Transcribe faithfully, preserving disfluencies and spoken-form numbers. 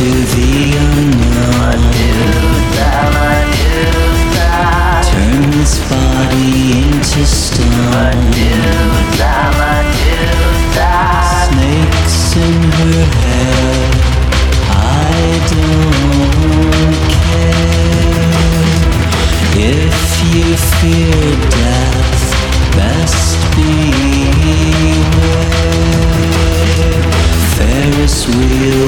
into the unknown. Turn this body into stone. Snakes in her hair, I don't care. If you fear death, best beware. Ferris wheel